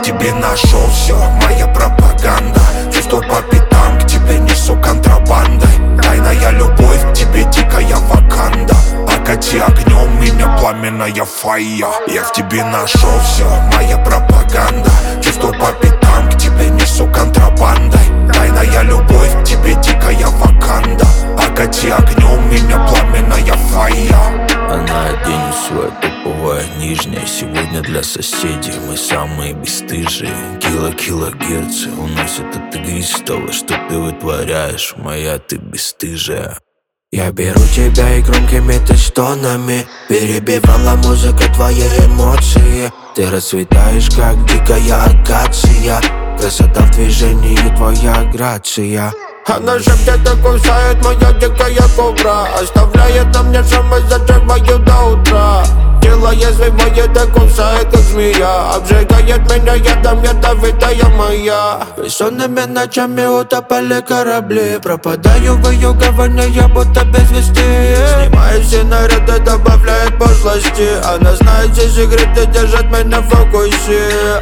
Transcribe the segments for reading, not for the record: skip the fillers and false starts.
тебе нашел все, моя пропаганда. Чувство по пятам, к тебе несу контрабандой. Тайная любовь, к тебе дикая ваканда. Окати огнем меня пламенная фая. Я в тебе нашел все, моя пропаганда. Чувство по пятам, к тебе несу контрабандой. Тайная любовь, к тебе дикая ваканда. Окати огнем меня пламенная фая. Она оденет свое топовое нижнее. Сегодня для соседей мы самые бесстыжие. Килогерцы уносят от игристого. Что ты вытворяешь, моя ты бесстыжая? Я беру тебя и громкими ты стонами перебивала музыка твои эмоции. Ты расцветаешь, как дикая акация. Красота в движении, твоя грация. Она шепчет и кусает, моя дикая кобра. Оставляет на мне шрамы, заживаю до утра. Делая своего да кусает, как змея. Обжигает меня ядом, ядовитая моя. Бессонными ночами утопали корабли. Пропадаю в ее гавани, я будто без вести. Снимаю все наряды, добавляет пошлости. Она знает все секреты, держит меня в фокусе.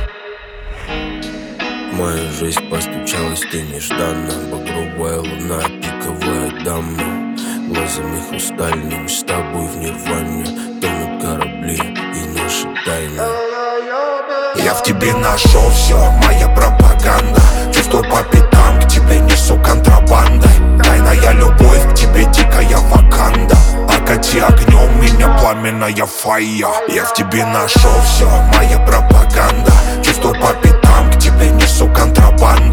В мою жизнь постучалась ты нежданно. Багровая луна, пиковая дама. Глазами хрустальными с тобой в нирване тонут корабли и наши тайны. Я в тебе нашел все, моя пропаганда. Чувство по пятам, к тебе несу контрабандой. Тайная любовь, к тебе дикая ваканда. Окати огнем меня пламенная фая. Я в тебе нашел все, моя пропаганда. Чувство по пятам, к тебе несу контрабандой.